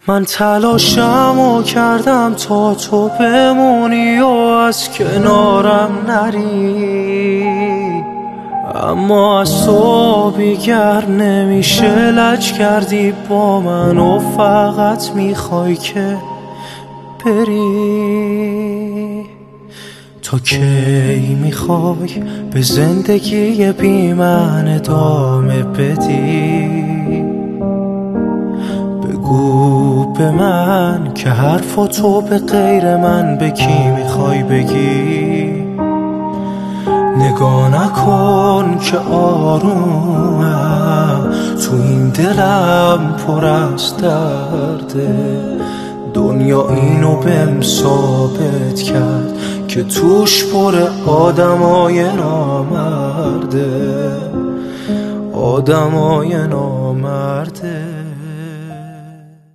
من تلاشمو کردم تا تو بمونی و از کنارم نری، اما از تو بیگر نمیشه. لج کردی با من و فقط میخوای که بری. تا کی میخوای به زندگی بی من ادامه بدی؟ بگو به من که حرفاتو به غیر من به کی میخوای بگی؟ نگاه نکن که آرومم، تو این دلم پر از درده. دنیا اینو بهم ثابت کرد که توش پر آدمای نامرده، آدمای نامرده.